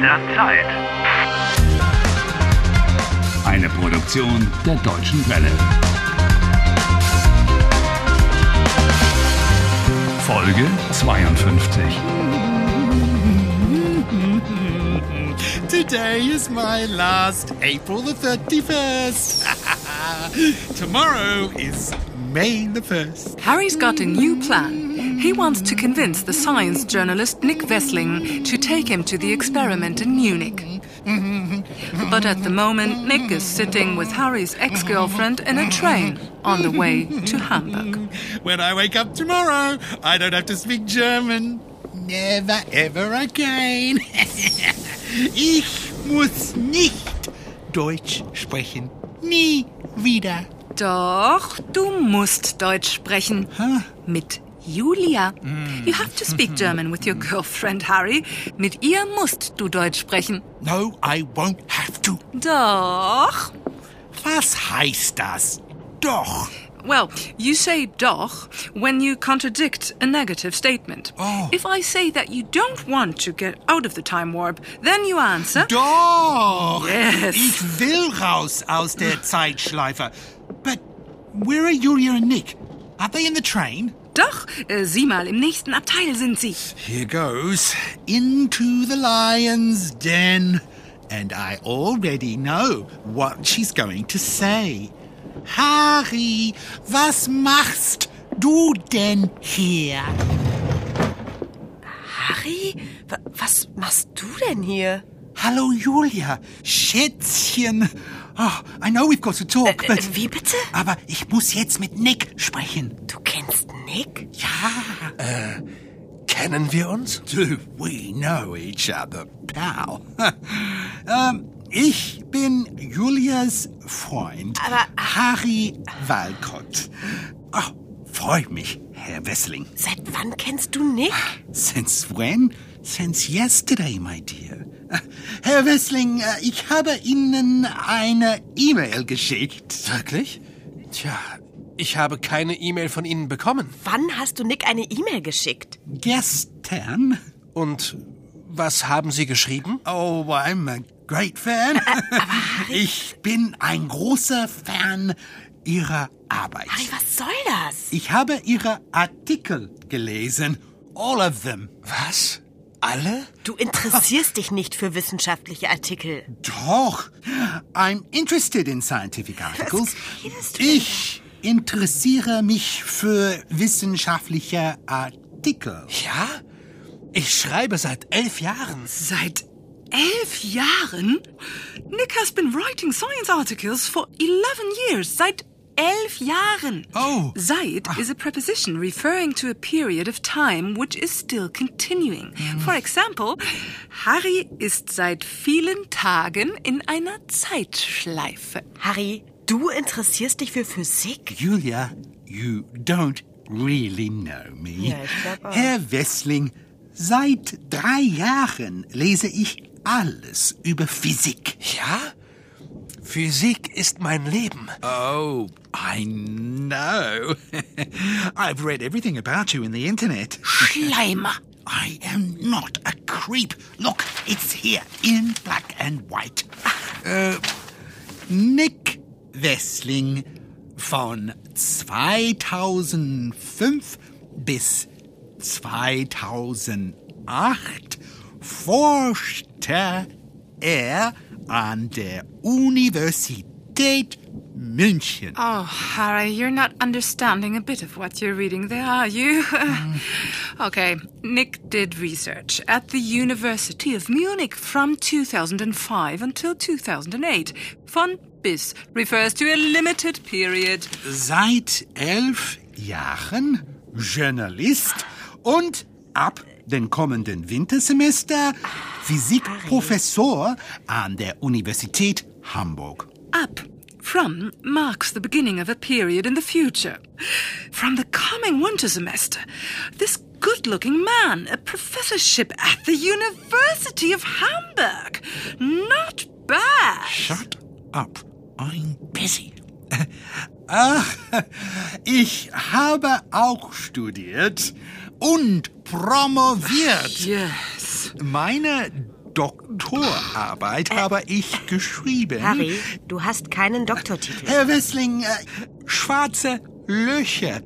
der Zeit. Eine Produktion der Deutschen Welle. Folge 52. Today is my last April the 31st. Tomorrow is May the 1st. Harry's got a new plan. He wants to convince the science journalist Nick Wessling to take him to the experiment in Munich. But at the moment, Nick is sitting with Harry's ex-girlfriend in a train on the way to Hamburg. When I wake up tomorrow, I don't have to speak German. Never ever again. Ich muss nicht Deutsch sprechen. Nie wieder. Doch, du musst Deutsch sprechen. Mit Julia. You have to speak German with your girlfriend, Harry. Mit ihr musst du Deutsch sprechen. No, I won't have to. Doch. Was heißt das? Doch. Well, you say doch when you contradict a negative statement. Oh. If I say that you don't want to get out of the time warp, then you answer... Doch! Yes. Ich will raus aus der Zeitschleife. But where are Julia and Nick? Are they in the train? Doch, sieh mal, im nächsten Abteil sind sie. Here goes. Into the lion's den. And I already know what she's going to say. Harry, was machst du denn hier? Harry, was machst du denn hier? Hallo Julia, Schätzchen. Oh, I know we've got to talk, but... Wie bitte? Aber ich muss jetzt mit Nick sprechen. Du kennst Nick? Ja. Kennen wir uns? Do we know each other, pal? Ich bin Julias Freund, Aber... Harry Walcott. Oh, freut mich, Herr Wessling. Seit wann kennst du Nick? Since when? Since yesterday, my dear. Herr Wessling, ich habe Ihnen eine E-Mail geschickt. Wirklich? Tja, ich habe keine E-Mail von Ihnen bekommen. Wann hast du Nick eine E-Mail geschickt? Gestern? Und was haben Sie geschrieben? Oh, I'm a great fan. Ich bin ein großer Fan Ihrer Arbeit. Harry, was soll das? Ich habe Ihre Artikel gelesen. All of them. Was? Alle? Du interessierst dich nicht für wissenschaftliche Artikel. Doch. I'm interested in scientific articles. redest du denn Ich interessiere mich für wissenschaftliche Artikel. Ja? Ich schreibe seit 11 Jahren. Seit 11 Jahren? Nick has been writing science articles for 11 years. Seit 11 Jahren. Oh. Seit is a preposition referring to a period of time which is still continuing. For example, Harry ist seit vielen Tagen in einer Zeitschleife. Harry, du interessierst dich für Physik? Julia, you don't really know me. Ja, ich glaub auch. Herr Wessling, seit 3 Jahren lese ich alles über Physik. Ja? Physik ist mein Leben. Oh, I know. I've read everything about you in the internet. Schleimer. I am not a creep. Look, it's here in black and white. Nick Wessling von 2005 bis 2008 forschte er an der Universität München. Oh, Harry, you're not understanding a bit of what you're reading there, are you? Okay, Nick did research at the University of Munich from 2005 until 2008. Von bis refers to a limited period. Seit 11 Jahren Journalist und ab den kommenden Wintersemester Physikprofessor an der Universität Hamburg. Up from marks the beginning of a period in the future. From the coming winter semester, this good-looking man, a professorship at the University of Hamburg. Not bad. Shut up, I'm busy. Ach, ich habe auch studiert und promoviert. Yes. Meine Doktorarbeit habe ich geschrieben. Harry, du hast keinen Doktortitel. Herr Wessling, schwarze Löcher.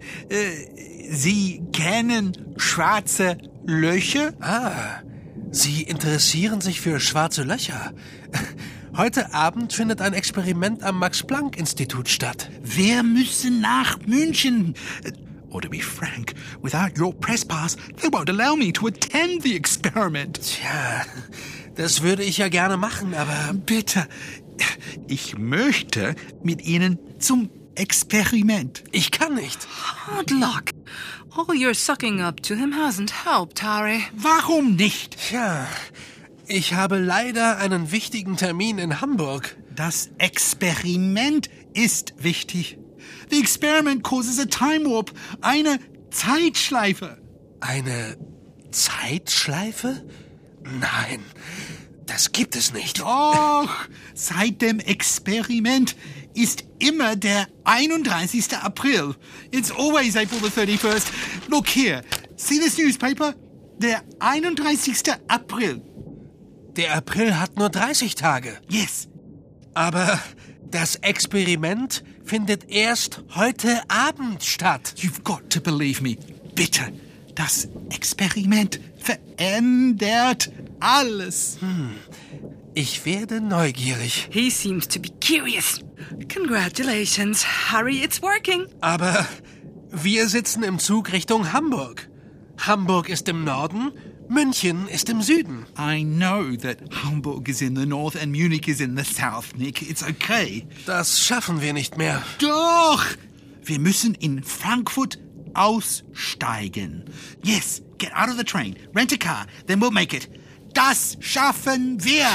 Sie kennen schwarze Löcher? Ah, Sie interessieren sich für schwarze Löcher. Heute Abend findet ein Experiment am Max-Planck-Institut statt. Wir müssen nach München. Or to be frank, without your press pass, they won't allow me to attend the experiment. Tja, das würde ich ja gerne machen, aber... Bitte, ich möchte mit Ihnen zum Experiment. Ich kann nicht. Hard luck. All your sucking up to him hasn't helped, Harry. Warum nicht? Tja, ich habe leider einen wichtigen Termin in Hamburg. Das Experiment ist wichtig. The experiment causes a time warp, eine Zeitschleife. Eine Zeitschleife? Nein, das gibt es nicht. Doch, seit dem Experiment ist immer der 31. April. It's always April the 31st. Look here, see this newspaper? Der 31. April. Der April hat nur 30 Tage. Yes. Aber das Experiment findet erst heute Abend statt. You've got to believe me. Bitte. Das Experiment verändert alles. Ich werde neugierig. He seems to be curious. Congratulations, Harry, it's working. Aber wir sitzen im Zug Richtung Hamburg. Hamburg ist im Norden, München ist im Süden. I know that Hamburg is in the north and Munich is in the south, Nick. It's okay. Das schaffen wir nicht mehr. Doch! Wir müssen in Frankfurt aussteigen. Yes, get out of the train, rent a car, then we'll make it. Das schaffen wir!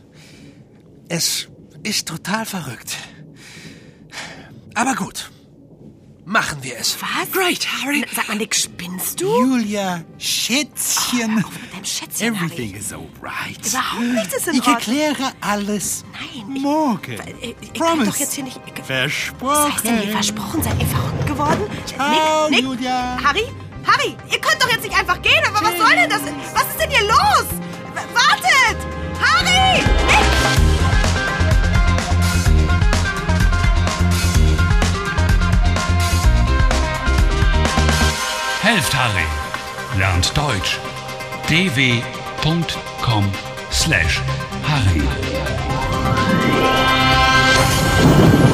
Es ist total verrückt. Aber gut, machen wir es. Was? Great, Harry. Sag mal, Nick, spinnst du? Julia, Schätzchen. Dein Schätzchen, Everything Harry. is all right. Überhaupt nichts ist in Ich Ordnung. erkläre alles Nein, morgen. Ich kann Promise. doch jetzt hier nicht... Was Versprochen. heißt denn hier versprochen? Seid ihr verrückt geworden? Ciao, Nick, Julia. Harry, ihr könnt doch jetzt nicht einfach gehen. Aber was soll denn das? Was ist denn hier los? Wartet! Harry! Nick! Helft Harry. Lernt Deutsch. dw.com/Harry.